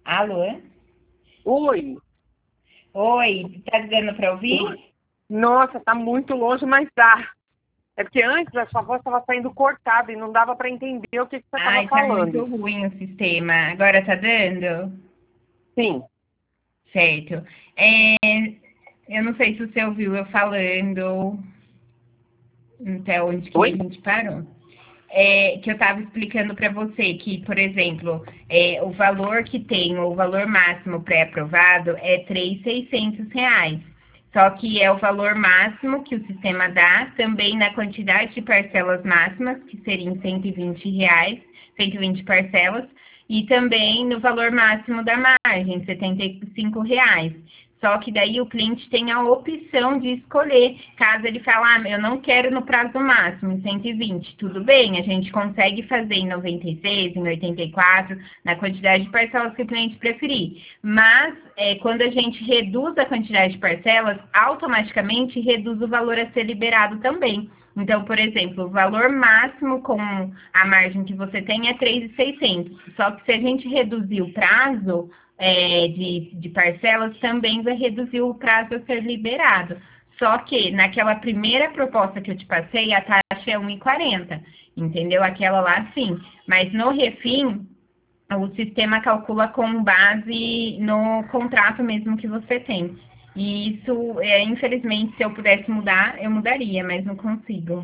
Alô? Oi. Oi, tá dando para ouvir? Nossa, tá muito longe, mas dá. É porque antes a sua voz estava saindo cortada e não dava para entender o que você estava Ai, tá muito falando. ruim o sistema. Agora tá dando? Sim. Certo. Eu não sei se você ouviu eu falando até onde que a Oi? gente parou. Que eu estava explicando para você que, por exemplo, o valor que tem, o valor máximo pré-aprovado é R$ 3.600. Só que é o valor máximo que o sistema dá, também na quantidade de parcelas máximas, que seriam R$ 120, 120 parcelas, e também no valor máximo da margem, R$ 75. Só que daí o cliente tem a opção de escolher. Caso ele fale, eu não quero no prazo máximo, em 120, tudo bem, a gente consegue fazer em 96, em 84, na quantidade de parcelas que o cliente preferir. Mas, quando a gente reduz a quantidade de parcelas, automaticamente reduz o valor a ser liberado também. Então, por exemplo, o valor máximo com a margem que você tem é 3.600. Só que se a gente reduzir o prazo, de parcelas, também vai reduzir o prazo a ser liberado. Só que naquela primeira proposta que eu te passei, a taxa é 1,40, entendeu? Aquela lá sim. Mas no refim, o sistema calcula com base no contrato mesmo que você tem. E isso, infelizmente, se eu pudesse mudar, eu mudaria, mas não consigo.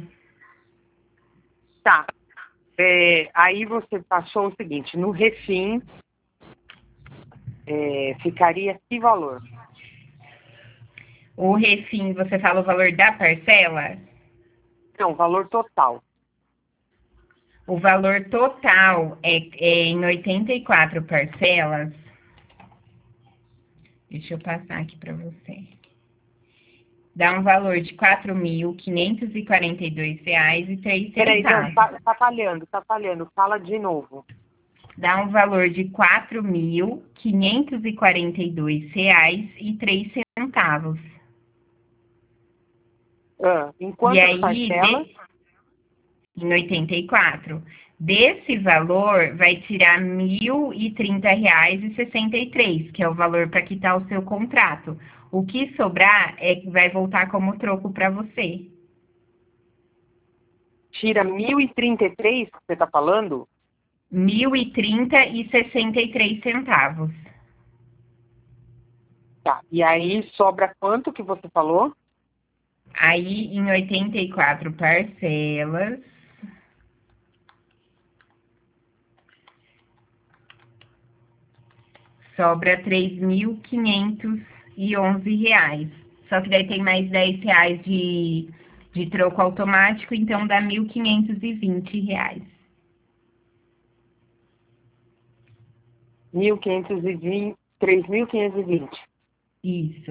Tá. Aí você passou o seguinte, no refim, ficaria que valor? O refim, você fala o valor da parcela? Não, valor total. O valor total é em 84 parcelas. Deixa eu passar aqui para você. Dá um valor de R$ 4.542,03. Peraí, não, tá falhando. Fala de novo. Dá um valor de R$ 4.542,03. Em E quantas aí, parcelas? em 84, desse valor vai tirar R$ 1.030,63, que é o valor para quitar o seu contrato. O que sobrar vai voltar como troco para você. Tira 1.033, que você está falando? R$ 1.030,63. Tá. E aí sobra quanto que você falou? Aí, em 84 parcelas, sobra R$ 3.511. Só que daí tem mais R$ 10 de troco automático, então dá R$ 1.520. 1.520, 3.520. Isso.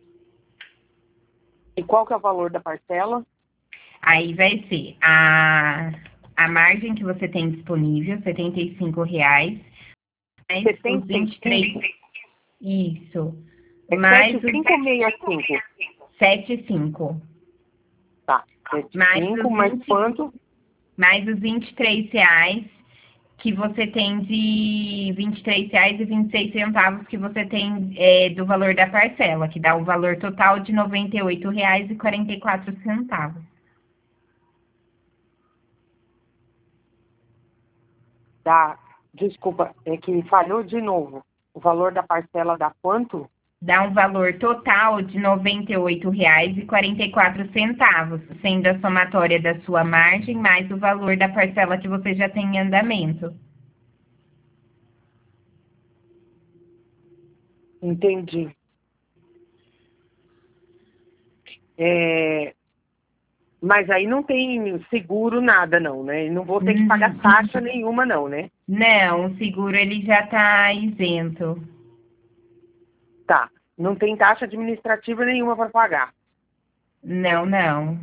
E qual que é o valor da parcela? Aí vai ser a margem que você tem disponível, R$ 75, mais os 23. 75? Isso. É Mais 75 ou os 65? 75. Tá. Mais 75, os mais 20, quanto? mais os R$ 23 que você tem de R$ 23,26 que você tem do valor da parcela, que dá um valor total de R$ 98,44. Dá. Desculpa, é que falhou de novo. O valor da parcela dá quanto? Dá um valor total de R$ 98,44, sendo a somatória da sua margem mais o valor da parcela que você já tem em andamento. Entendi. Mas aí não tem seguro nada não, né? Não vou ter que pagar taxa nenhuma não, né? Não, o seguro ele já está isento. Tá. Não tem taxa administrativa nenhuma para pagar. Não, não.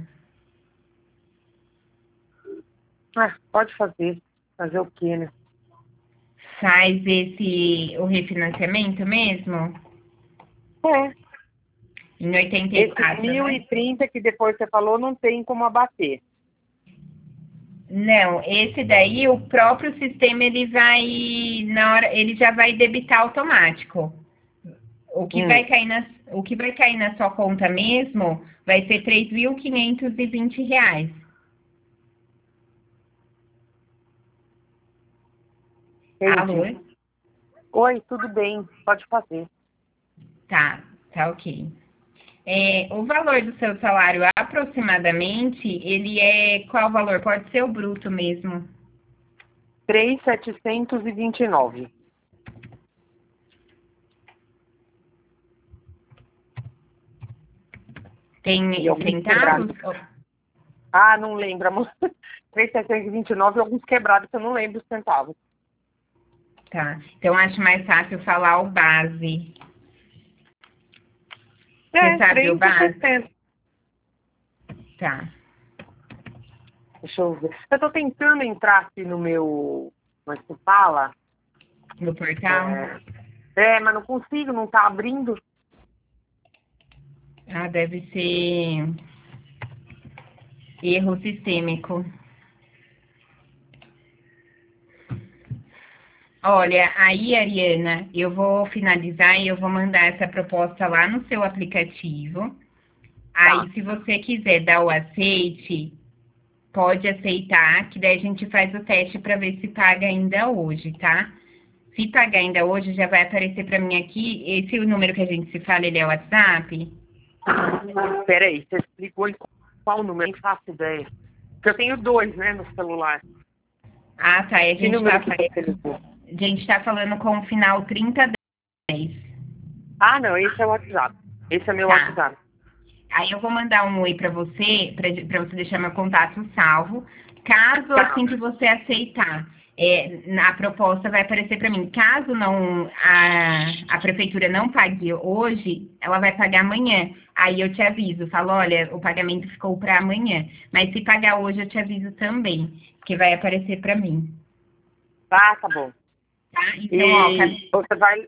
Ah, pode fazer. Fazer o quê, né? Faz o refinanciamento mesmo? É. Em Esse 84, né? 1.030 que depois você falou não tem como abater. Não, esse daí o próprio sistema ele vai, na hora ele já vai debitar automático. O que vai cair na sua conta mesmo vai ser R$ 3.520. Alô? Oi, tudo bem, pode fazer. Tá ok. O valor do seu salário, aproximadamente, ele é qual valor? Pode ser o bruto mesmo. 3.729. Tem centavos? Ah, não lembro, amor. 3.729 e alguns quebrados que eu não lembro os centavos. Tá, então acho mais fácil falar o base. Você sabe o base? Tá. Deixa eu ver. Eu tô tentando entrar aqui no meu... Como é que se fala? No portal? Mas não consigo, não tá abrindo. Deve ser erro sistêmico. Olha, aí, Ariana, eu vou finalizar e eu vou mandar essa proposta lá no seu aplicativo. Aí, se você quiser dar o aceite, pode aceitar, que daí a gente faz o teste para ver se paga ainda hoje, tá? Se pagar ainda hoje, já vai aparecer para mim aqui. Esse é o número que a gente se fala, ele é o WhatsApp? Peraí, você explicou em qual número? Nem faço ideia. Porque eu tenho 2, né, no celular. Tá. A Que número que você ligou? A gente tá falando com o final 3010. Ah, não, esse é o WhatsApp. Esse é meu WhatsApp. Aí eu vou mandar um oi pra você, pra você deixar meu contato salvo. Caso assim que você aceitar, a proposta vai aparecer pra mim. Caso não a prefeitura não pague hoje, ela vai pagar amanhã. Aí eu te aviso, falo, olha, o pagamento ficou pra amanhã. Mas se pagar hoje, eu te aviso também, que vai aparecer pra mim. Tá bom. Tá? Então, você vai...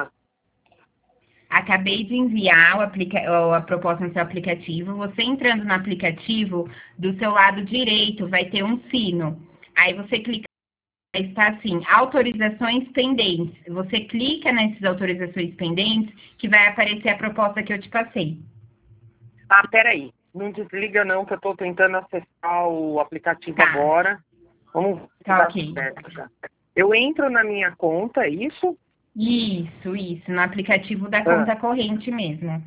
Acabei de enviar a proposta no seu aplicativo. Você entrando no aplicativo, do seu lado direito vai ter um sino. Aí você clica, está assim, autorizações pendentes. Você clica nessas autorizações pendentes que vai aparecer a proposta que eu te passei. Peraí. Não desliga não, que eu tô tentando acessar o aplicativo agora. Vamos... Ok. Eu entro na minha conta, é isso? Isso, no aplicativo da conta corrente mesmo.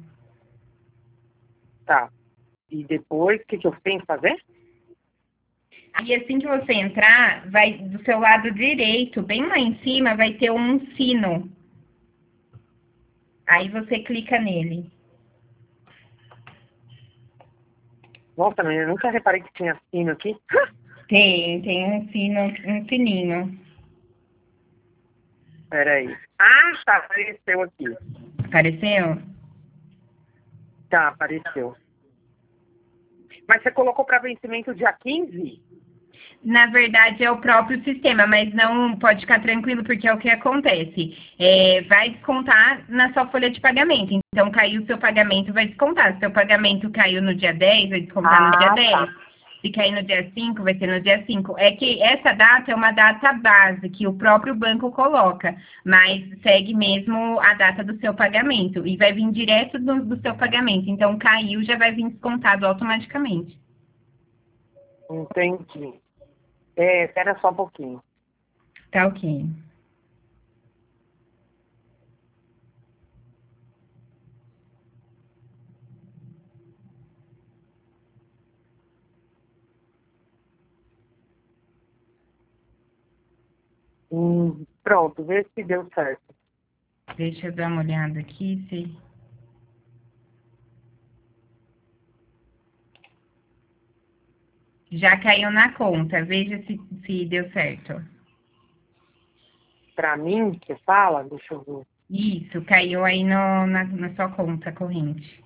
Tá. E depois, o que eu tenho que fazer? Aí assim que você entrar, vai do seu lado direito, bem lá em cima, vai ter um sino. Aí você clica nele. Nossa, menina, eu nunca reparei que tinha sino aqui. Tem um sininho. Peraí. Apareceu aqui. Apareceu? Tá, apareceu. Mas você colocou para vencimento dia 15? Na verdade, é o próprio sistema, mas não pode ficar tranquilo, porque é o que acontece. Vai descontar na sua folha de pagamento. Então, caiu o seu pagamento, vai descontar. Se o seu pagamento caiu no dia 10, vai descontar no dia 10. Tá. Se cair no dia 5, vai ser no dia 5. É que essa data é uma data base que o próprio banco coloca, mas segue mesmo a data do seu pagamento e vai vir direto do seu pagamento. Então, caiu, já vai vir descontado automaticamente. Entendi. Espera só um pouquinho. Tá ok. Pronto, vê se deu certo. Deixa eu dar uma olhada aqui, se... Já caiu na conta, veja se deu certo. Pra mim, você fala? Deixa eu ver. Isso, caiu aí na sua conta corrente.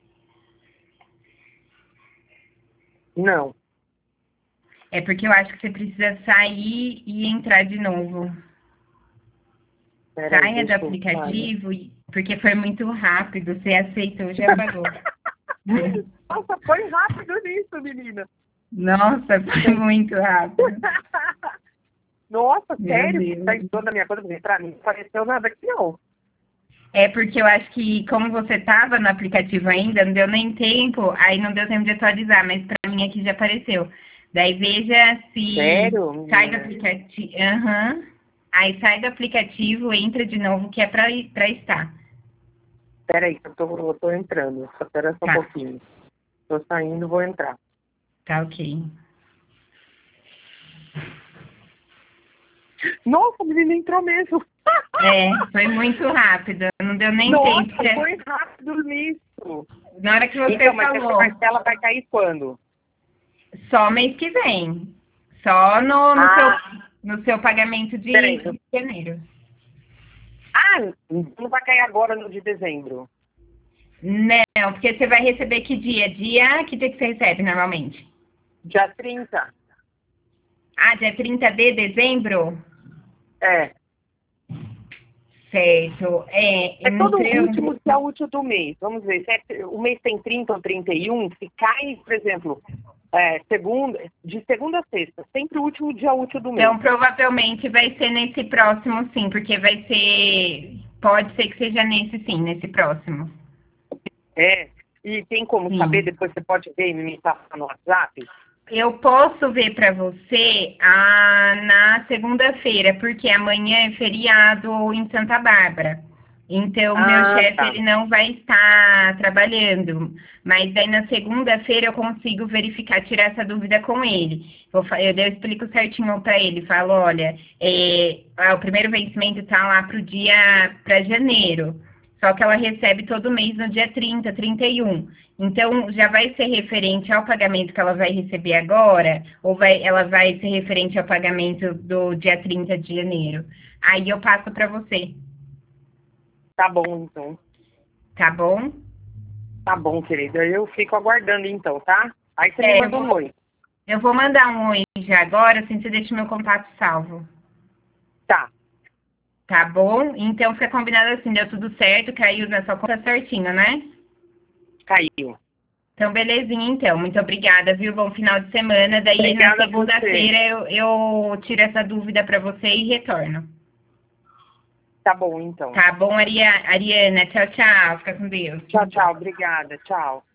Não. É porque eu acho que você precisa sair e entrar de novo. Saia do aplicativo, porque foi muito rápido, você aceitou, já pagou. Nossa, foi rápido nisso, menina. Nossa, foi muito rápido. Nossa, Meu sério? Deus. Tá entrando na minha conta? Porque pra mim não apareceu nada aqui, não. É porque eu acho que, como você tava no aplicativo ainda, não deu nem tempo, aí não deu tempo de atualizar, mas pra mim aqui já apareceu. Daí veja se Sério, sai do menina? aplicativo. Aham. Aí sai do aplicativo, entra de novo, que é pra estar. Peraí, que eu tô entrando. Só espera só um Tá, pouquinho. Tô saindo, vou entrar. tá ok. Nossa, a menina entrou mesmo. É, foi muito rápido, não deu nem tempo. Nossa, foi rápido nisso. Na hora que você Então, mas essa falou, parcela vai cair quando? só mês que vem. Só no seu pagamento Peraí. de janeiro. Ah, não vai cair agora no de dezembro. Não, porque você vai receber que dia? Que dia que você recebe normalmente? Dia 30. Ah, dia 30 de dezembro? É. Certo. É todo o Então, último dia útil do mês. Vamos ver, se o mês tem 30 ou 31, se cai, por exemplo, de segunda a sexta, sempre o último dia útil do mês. então, provavelmente vai ser nesse próximo, sim, porque vai ser. Pode ser que seja nesse, sim, nesse próximo. É. E tem como saber, Sim. depois você pode ver e me passar no WhatsApp? Eu posso ver para você na segunda-feira, porque amanhã é feriado em Santa Bárbara. Então, meu Ah, chefe tá. ele não vai estar trabalhando, mas daí na segunda-feira eu consigo verificar, tirar essa dúvida com ele. Eu explico certinho para ele, falo, olha, o primeiro vencimento está lá para janeiro, só que ela recebe todo mês no dia 30, 31. Então, já vai ser referente ao pagamento que ela vai receber agora, ou ela vai ser referente ao pagamento do dia 30 de janeiro? Aí eu passo para você, Tá bom, então. tá bom? Tá bom, querida. Eu fico aguardando, então, tá? Aí você me É, manda um oi. eu vou mandar um oi já agora, assim você deixa meu contato salvo. Tá. Tá bom? Então fica combinado assim, deu tudo certo, caiu na sua conta certinho, né? Caiu. Então, belezinha, então. Muito obrigada, viu? Bom final de semana. Daí, na Obrigada a você. segunda-feira, eu tiro essa dúvida para você e retorno. Tá bom, então. Tá bom, Ariana? Tchau, tchau. Fica com Deus. Tchau, tchau. Obrigada. Tchau.